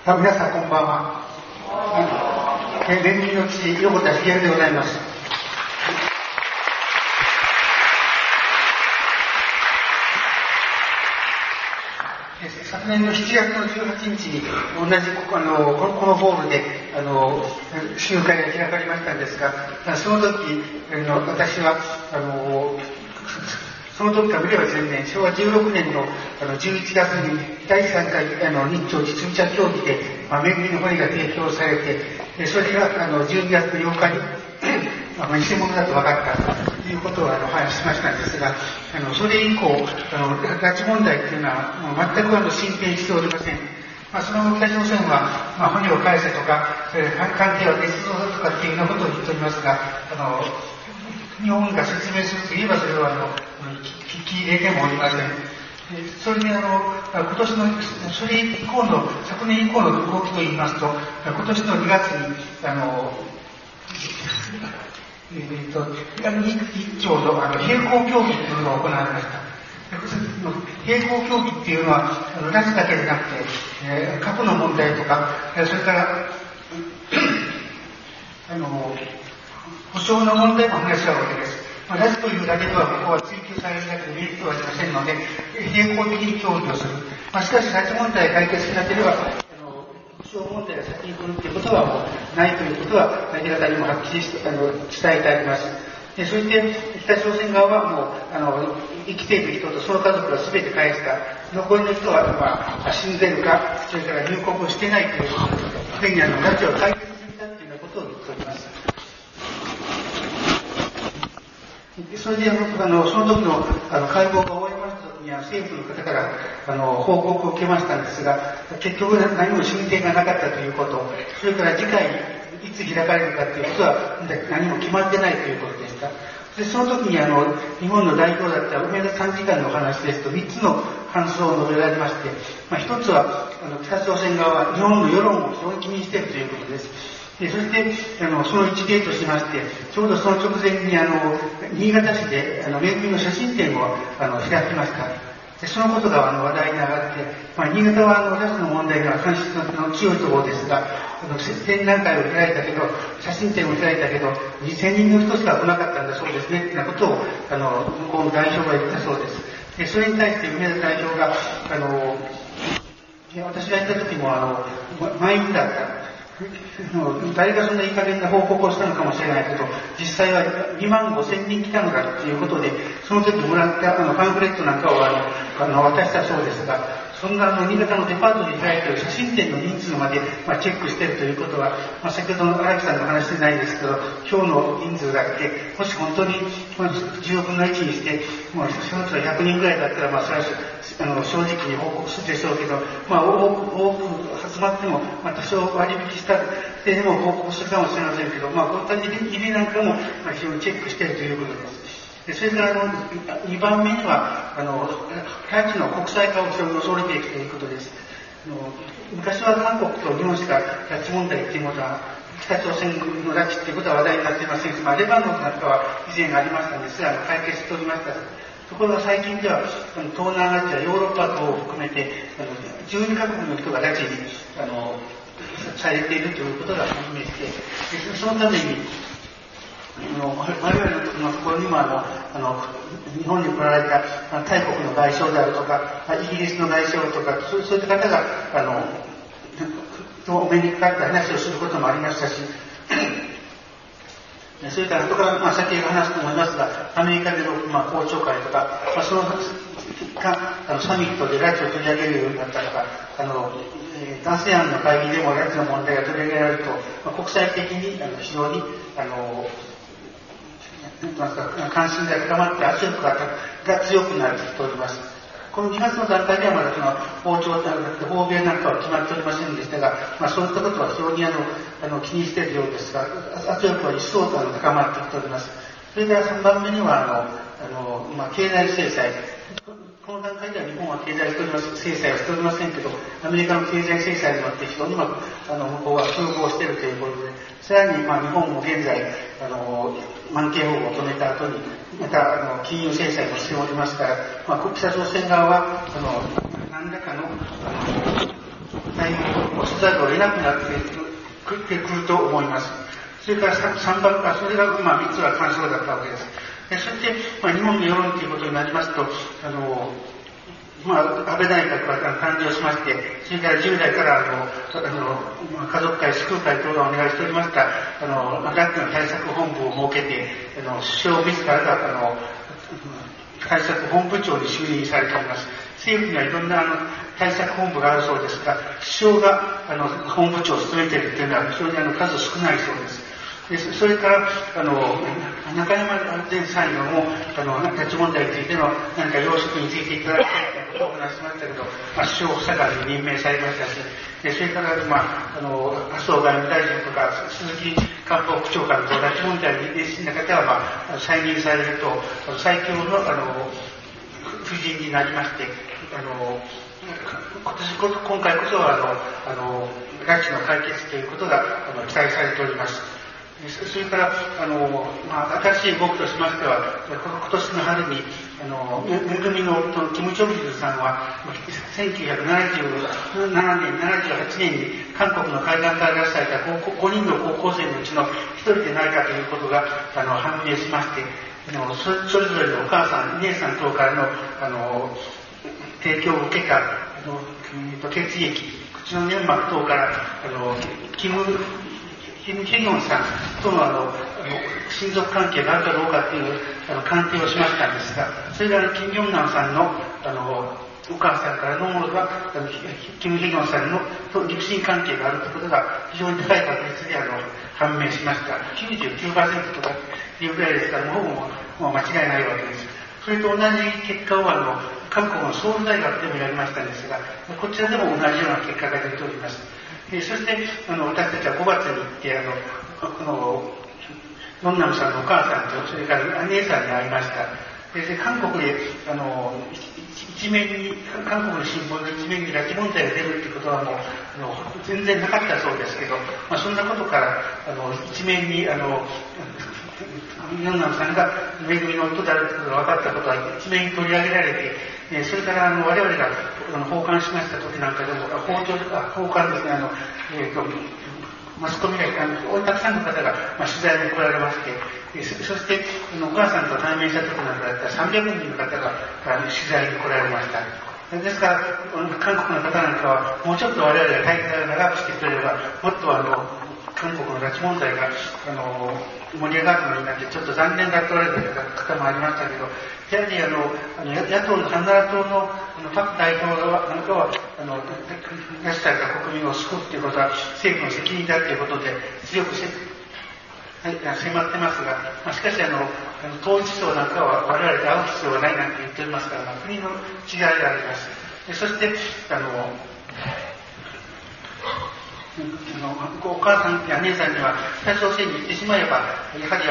皆さんこんばんは。連民の父、横田茂でございます。昨年の7月の18日に同じこのホールで集会が開かれましたんですが、その時私はその時から見れば前年、昭和16年の11月に第3回日朝実務者協議で恵みの骨が提供されて、それが12月の8日に偽物だと分かったということを話しましたんですが、それ以降拉致問題というのは全く進展しておりません。その北朝鮮は、骨を返せとか関係は捏造だとかっていうようなことを言っておりますが、日本が説明するといえばそれは聞き入れてもおりません。それで今年のそれ以降の昨年以降の動きといいますと、今年の2月に日朝の並行協議というのが行われました。並行協議っていうのは拉致だけでなくて、過去の問題とか、それから保障の問題も話し合うわけです。拉致というだけではここは追求されるだけでメリットはありませんので、並行的に協議をする。しかし拉致問題が解決しなければ保障問題が先に来るということはもうないということは明らかにもはっきり伝えてあります。そして北朝鮮側はもう生きている人とその家族は全て返した、残りの人は死んでるか、それから入国をしてないということで、すでに拉致を解決したというようなことを言っております。それでその時の会合が終わりました時には政府の方から報告を受けましたんですが、結局何も進展がなかったということ、それから次回いつ開かれるかということは何も決まってないということでした。でその時に日本の代表だった梅田参事官のお話ですと3つの感想を述べられまして、一つは北朝鮮側は日本の世論を非常に気にしているということです。そしてその一例としまして、ちょうどその直前に新潟市でめぐみの写真展を開きました。でそのことが話題に上がって、新潟は拉致の問題が関心の強いところですが、展覧会を開いたけど、写真展を開いたけど、2000人の人しか来なかったんだそうですねってなことを向こうの代表が言ったそうです。でそれに対して梅田代表が私が行った時も満員だった。誰がそんないい加減な報告をしたのかもしれないけど、実際は2万5,000人来たのだということで、その時もらったパンフレットなんかを渡したそうですが、そんな新潟のデパートに開いている写真展の人数までチェックしているということは、先ほどの荒木さんの話でないですけど、今日の人数だって、もし本当に10分の1にして、その人が100人ぐらいだったら、それは正直に報告するでしょうけど、多く集まっても、多少割引したでも報告するかもしれませんけど、こういった意味なんかも非常にチェックしているということです。それから2番目には拉致の国際化を恐れていくということです。昔は韓国と日本しか拉致問題ということは、北朝鮮の拉致ということは話題になっていませんし、レバノンなんかは以前ありましたんですが解決しておりました。ところが最近では東南アジア、ヨーロッパ等を含めて12カ国の人が拉致にされているということが判明して、そのために我々のところにも日本に来られた大国の外相であるとか、イギリスの外相とか、そういった方がお目にかかって話をすることもありましたし、それから後から先ほど話すと思いますが、アメリカでの公聴会とか、そのサミットで拉致を取り上げるようになったとか、ASEANの会議でも拉致の問題が取り上げられると、国際的に非常に関心が高まって圧力が強くなっております。この2月の段階ではまだ訪米なんかは決まっておりませんでしたが、そういったことは非常に気にしているようですが、圧力は一層高まってきております。それから3番目には経済制裁。この段階では日本は経済制裁をしておりませんけど、アメリカの経済制裁によって非常に向こうは空母をしているということで、さらに日本も現在満経法を止めた後にまた金融制裁もしておりますから、北朝鮮側は何らかの対応をしざるを得なくなってくると思います。それから3番か、それが3つは干渉だったわけです。そして、日本の世論ということになりますと、安倍内閣は誕生しまして、それから10代から家族会、救う会等がお願いしておりました、学の対策本部を設けて、首相自らが対策本部長に就任されております。政府にはいろんな対策本部があるそうですが、首相が本部長を務めているというのは非常に数少ないそうです。それから中山前参与も拉致問題についての何か要職についていただきたいということをお話しましたけど、首相補佐官に任命されましたし、それから麻生外務大臣とか鈴木官房副長官と拉致問題に熱心な方は再任されると最強の夫人になりまして、今回こそは拉致の解決ということが期待されております。それから新しい動きとしましては、今年の春にめぐみの夫のキム・チョギルさんは1977年、78年に韓国の海岸から出された5人の高校生のうちの1人でないかということが判明しまして、それぞれのお母さん、姉さん等からの提供を受けた血液、口の粘膜等からキム・ヘギョンさんとの親族関係があるかどうかという鑑定をしましたんですが、それがキム・ヨンナンさんのお母さんからのものがキム・ヘギョンさんのと肉親関係があるということが非常に高い確率で判明しました。99% とかいうぐらいですから、もう間違いないわけです。それと同じ結果を韓国のソウル大学でもやりましたんですが、こちらでも同じような結果が出ております。そして私たちは5月に行ってヨンナムさんのお母さんとそれから姉さんに会いました。で韓国で一面に韓国の新聞の一面に拉致問題が出るということはもう全然なかったそうですけど、そんなことから一面にヨンナムさんがめぐみの夫であることが分かったことは一面に取り上げられて、それから我々が訪韓しました時なんかでも訪韓ですね、マスコミがたくさんの方が取材に来られまして、そしてお母さんと対面した時なんかだったら300人の方が取材に来られました。ですから韓国の方なんかはもうちょっと我々が滞在を長くしてくれればもっと韓国の拉致問題が盛り上がるのになってちょっと残念だと言われた方もありましたけど、やはり野党のハンナラ党のパク大統領なんかは拉致された国民を救うということは政府の責任だということで強く迫ってますが、しかし統一層なんかは我々で会う必要はないなんて言っておりますから、国の違いがあります。そしてお母さんや姉さんには北朝鮮に行ってしまえばやはり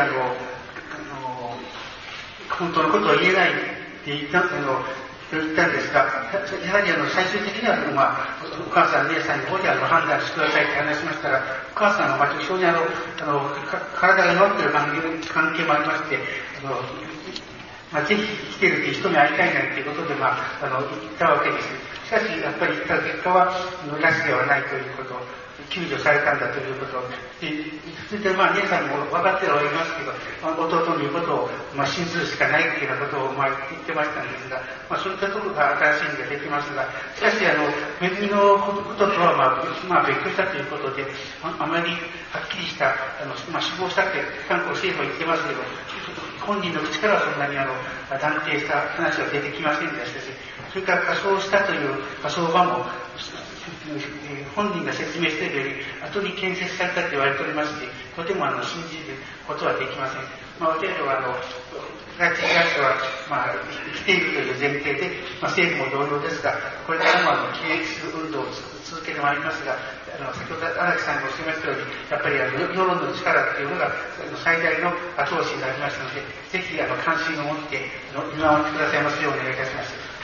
本当のことを言えないって言ったんですが、やはり最終的には、お母さん姉さんに方で判断してくださいって話しましたら、お母さんは非常に体が弱っている関係もありまして、ぜひ来てるって人に会いたいなんていうことで、言ったわけです。しかしやっぱり言った結果は拉致ではないということ、救助されたんだということで、それで姉さんも分かってはいますけど、弟の言うことを信ずるしかないというようなことを言ってましたんですが、そういったところが新しいのができますが、しかしめぐみのこととは別居したということで、あまりはっきりした死亡したって韓国政府は言ってますけど、本人の口からはそんなに断定した話は出てきませんでしたし、それから火葬したという火葬場も本人が説明しているより後に建設されたと言われておりまして、とても信じることはできません。私は拉致被害者は生きているという前提で、政府も同様ですが、これからも起撃運動を続けてまいりますが、先ほど荒木さんがおっしゃいましたように、やっぱり世論の力というのが最大の後押しになりましたので、ぜひ関心を持って見守ってくださいますようお願いいたします。